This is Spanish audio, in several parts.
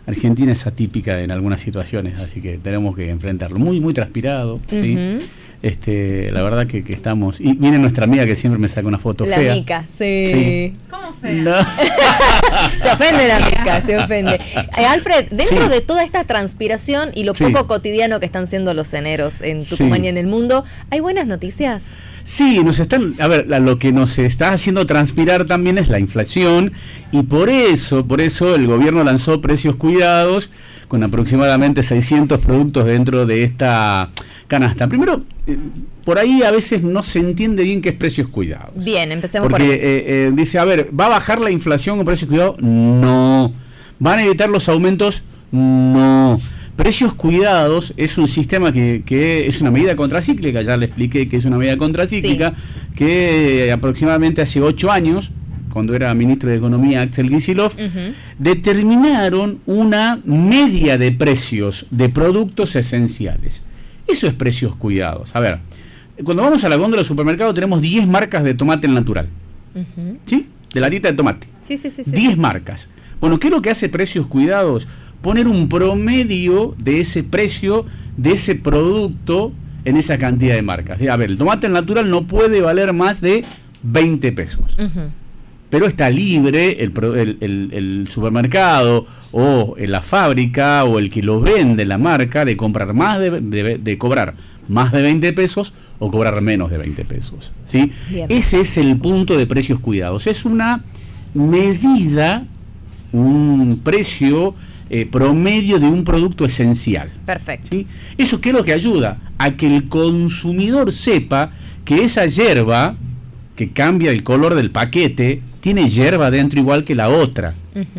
Argentina es atípica en algunas situaciones, así que tenemos que enfrentarlo. Muy, muy transpirado, ¿sí? La verdad que estamos... Y viene nuestra amiga que siempre me saca una foto fea. La Mica, sí. ¿Cómo fea? No. Se ofende la Mica, se ofende. Alfred, dentro de toda esta transpiración y lo poco cotidiano que están siendo los eneros en Tucumán y en el mundo, ¿hay buenas noticias? Sí, lo que nos está haciendo transpirar también es la inflación, y por eso el gobierno lanzó precios cuidados con aproximadamente 600 productos dentro de esta canasta. Primero, por ahí a veces no se entiende bien qué es precios cuidados. Bien, empecemos por ahí. Dice, ¿va a bajar la inflación con precios cuidados? No. ¿Van a evitar los aumentos? No. Precios cuidados es un sistema que es una medida contracíclica, ya le expliqué que es una medida contracíclica, que aproximadamente hace 8 años, cuando era ministro de Economía Axel Kicillof, determinaron una media de precios de productos esenciales. Eso es precios cuidados. A ver, cuando vamos a la góndola del supermercado tenemos 10 marcas de tomate natural, ¿sí? De latita de tomate. Sí. 10 marcas. Bueno, ¿qué es lo que hace precios cuidados? Poner un promedio de ese precio, de ese producto, en esa cantidad de marcas. A ver, el tomate natural no puede valer más de 20 pesos. Pero está libre el supermercado o la fábrica o el que lo vende la marca de comprar más de cobrar más de 20 pesos o cobrar menos de 20 pesos. ¿Sí? Ese es el punto de precios cuidados. Es una medida, un precio promedio de un producto esencial. Perfecto. ¿Sí? ¿Eso qué es lo que ayuda? A que el consumidor sepa que esa yerba, que cambia el color del paquete, tiene yerba dentro igual que la otra.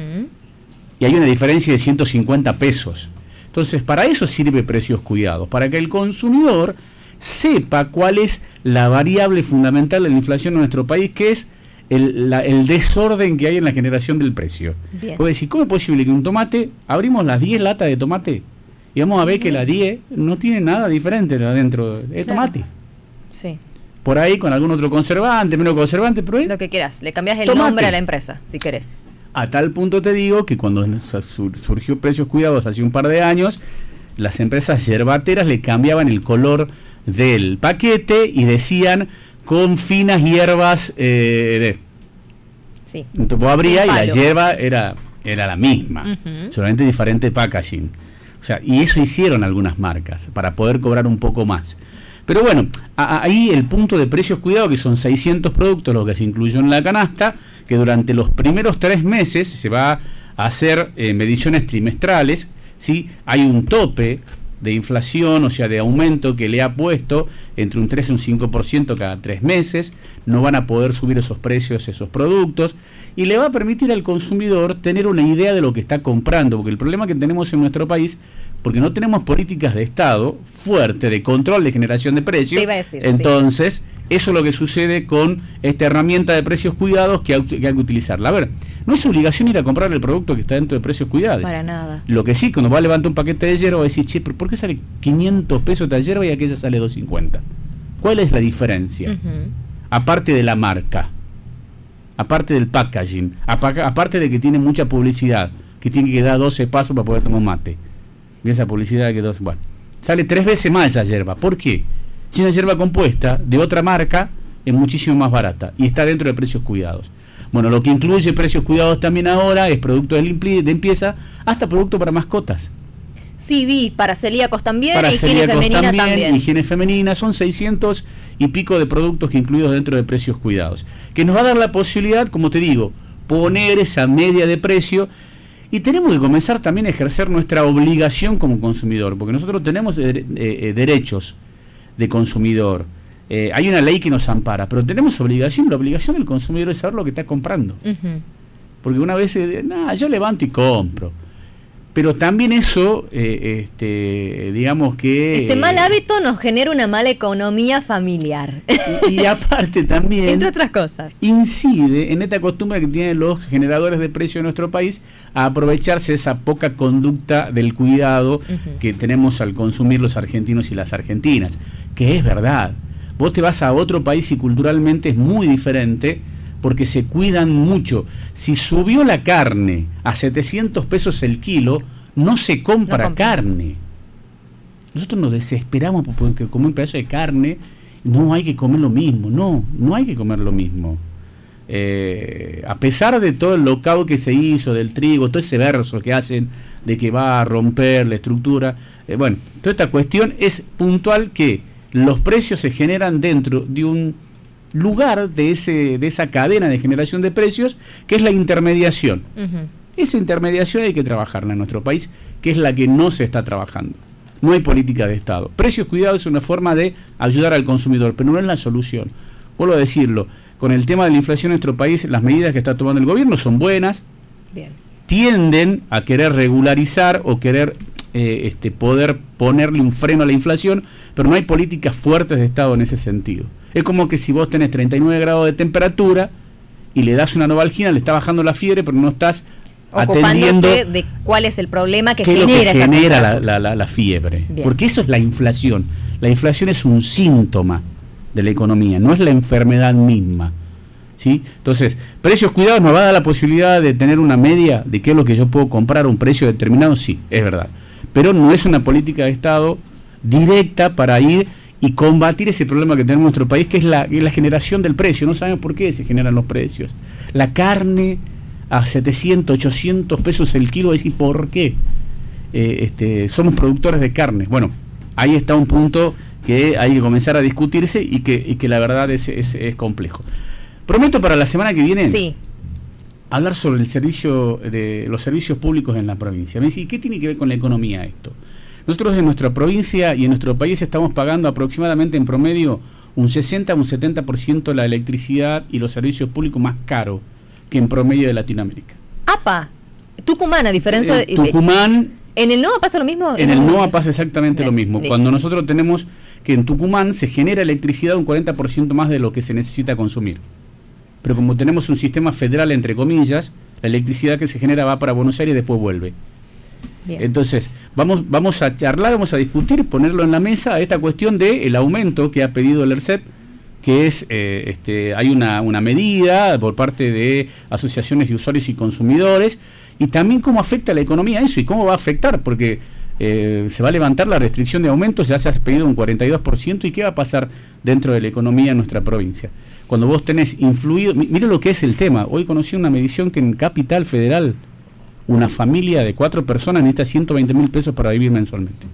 Y hay una diferencia de 150 pesos. Entonces, para eso sirve precios cuidados, para que el consumidor sepa cuál es la variable fundamental de la inflación en nuestro país, que es el desorden que hay en la generación del precio. Puede decir, ¿cómo es posible que un tomate, abrimos las 10 latas de tomate y vamos a ver que la 10 no tiene nada diferente adentro? Es tomate. Sí. Por ahí con algún otro conservante, menos conservante, pero lo que quieras, le cambias el tomate. nombre a la empresa, si querés. A tal punto te digo que cuando surgió Precios Cuidados hace un par de años, las empresas yerbateras le cambiaban el color del paquete y decían con finas hierbas sí. Entonces vos abrías y la hierba era la misma, solamente diferente packaging. O sea, y eso hicieron algunas marcas para poder cobrar un poco más. Pero bueno, ahí el punto de precios cuidados, que son 600 productos lo que se incluyó en la canasta, que durante los primeros 3 meses se va a hacer mediciones trimestrales, ¿sí? Hay un tope de inflación, o sea, de aumento que le ha puesto entre un 3 y un 5% cada 3 meses, no van a poder subir esos precios, esos productos, y le va a permitir al consumidor tener una idea de lo que está comprando, porque el problema que tenemos en nuestro país, porque no tenemos políticas de Estado fuerte de control de generación de precios, entonces eso es lo que sucede con esta herramienta de precios cuidados que hay que utilizarla. A ver, no es obligación ir a comprar el producto que está dentro de precios cuidados. Para nada. Lo que sí, cuando va a levantar un paquete de hierba, va a decir, che, ¿pero por qué sale 500 pesos esta hierba y aquella sale 250? ¿Cuál es la diferencia? Aparte de la marca, aparte del packaging, aparte de que tiene mucha publicidad, que tiene que dar 12 pasos para poder tomar mate. Y esa publicidad que bueno, sale 3 veces más esa hierba. ¿Por qué? Si una hierba compuesta de otra marca es muchísimo más barata y está dentro de precios cuidados. Bueno, lo que incluye precios cuidados también ahora es productos de limpieza, hasta productos para mascotas. Sí, vi, para celíacos también, para higiene femenina también. Higiene femenina, son 600 y pico de productos que incluidos dentro de precios cuidados, que nos va a dar la posibilidad, como te digo, poner esa media de precio. Y tenemos que comenzar también a ejercer nuestra obligación como consumidor, porque nosotros tenemos derechos de consumidor. Hay una ley que nos ampara, pero tenemos obligación. La obligación del consumidor es saber lo que está comprando. Porque una vez, yo levanto y compro. Pero también eso, digamos que... Ese mal hábito nos genera una mala economía familiar. Y aparte también... entre otras cosas. Incide en esta costumbre que tienen los generadores de precio de nuestro país a aprovecharse de esa poca conducta del cuidado que tenemos al consumir los argentinos y las argentinas. Que es verdad. Vos te vas a otro país y culturalmente es muy diferente. porque se cuidan mucho. Si subió la carne a 700 pesos el kilo, no se compra carne. Nosotros nos desesperamos porque como un pedazo de carne, no hay que comer lo mismo. No hay que comer lo mismo. A pesar de todo el lockout que se hizo del trigo, todo ese verso que hacen de que va a romper la estructura, bueno, toda esta cuestión es puntual, que los precios se generan dentro de un lugar de esa cadena de generación de precios, que es la intermediación. Esa intermediación hay que trabajarla en nuestro país, que es la que no se está trabajando. No hay política de Estado. Precios cuidados es una forma de ayudar al consumidor, pero no es la solución. Vuelvo a decirlo, con el tema de la inflación en nuestro país, las medidas que está tomando el gobierno son buenas. Bien. Tienden a querer regularizar o querer poder ponerle un freno a la inflación, pero no hay políticas fuertes de Estado en ese sentido. Es como que si vos tenés 39 grados de temperatura y le das una Novalgina, le está bajando la fiebre, pero no estás atendiendo de cuál es el problema que genera la fiebre. Bien. Porque eso es la inflación. La inflación es un síntoma de la economía, no es la enfermedad misma. ¿Sí? Entonces, precios cuidados nos va a dar la posibilidad de tener una media de qué es lo que yo puedo comprar a un precio determinado, sí, es verdad. Pero no es una política de Estado directa para ir y combatir ese problema que tenemos en nuestro país, que es la generación del precio. No sabemos por qué se generan los precios. La carne a 700, 800 pesos el kilo, ¿y por qué? Somos productores de carne. Bueno, ahí está un punto que hay que comenzar a discutirse y que la verdad es complejo. Prometo para la semana que viene hablar sobre el servicio de los servicios públicos en la provincia. Me dice, ¿y qué tiene que ver con la economía esto? Nosotros en nuestra provincia y en nuestro país estamos pagando aproximadamente en promedio un 60 o un 70% la electricidad y los servicios públicos más caro que en promedio de Latinoamérica. ¡Apa! Tucumán, a diferencia de... Tucumán... ¿En el NOA pasa lo mismo? En el NOA pasa exactamente lo mismo. Listo. Cuando nosotros tenemos que en Tucumán se genera electricidad un 40% más de lo que se necesita consumir. Pero como tenemos un sistema federal, entre comillas, la electricidad que se genera va para Buenos Aires y después vuelve. Bien. Entonces, vamos a charlar, vamos a discutir, ponerlo en la mesa a esta cuestión del aumento que ha pedido el ERCEP, que es, hay una medida por parte de asociaciones de usuarios y consumidores, y también cómo afecta a la economía eso y cómo va a afectar, porque se va a levantar la restricción de aumentos, ya se ha pedido un 42%, y qué va a pasar dentro de la economía en nuestra provincia. Cuando vos tenés influido, mire lo que es el tema. Hoy conocí una medición que en Capital Federal una familia de 4 personas necesita 120.000 pesos para vivir mensualmente.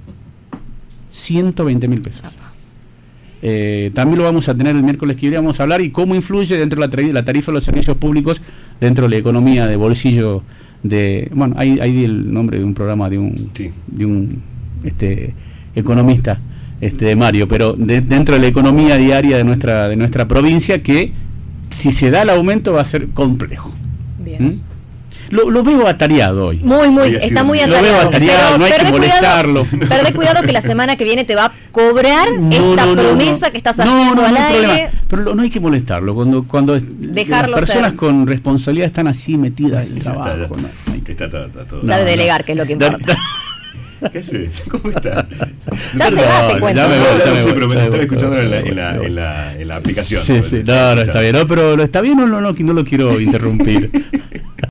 120.000 pesos. También lo vamos a tener el miércoles que viene, vamos a hablar y cómo influye dentro de la tarifa de los servicios públicos dentro de la economía de bolsillo de... Bueno, hay el nombre de un programa de un economista, de Mario, pero dentro de la economía diaria de nuestra provincia, que si se da el aumento va a ser complejo. Bien. Lo veo atareado hoy. Está muy atareado. Lo veo atareado, no hay que molestarlo. Perdé cuidado que la semana que viene te va a cobrar esta promesa que estás haciendo al aire. Pero no hay que molestarlo. Cuando las personas con responsabilidad están así metidas en el trabajo. Sabe delegar, que es lo que importa. ¿Qué haces? ¿Cómo estás? Ya se va, te cuento. No sé, pero me estaba escuchando en la aplicación. Sí, no, está bien. No, pero está bien, no lo quiero interrumpir.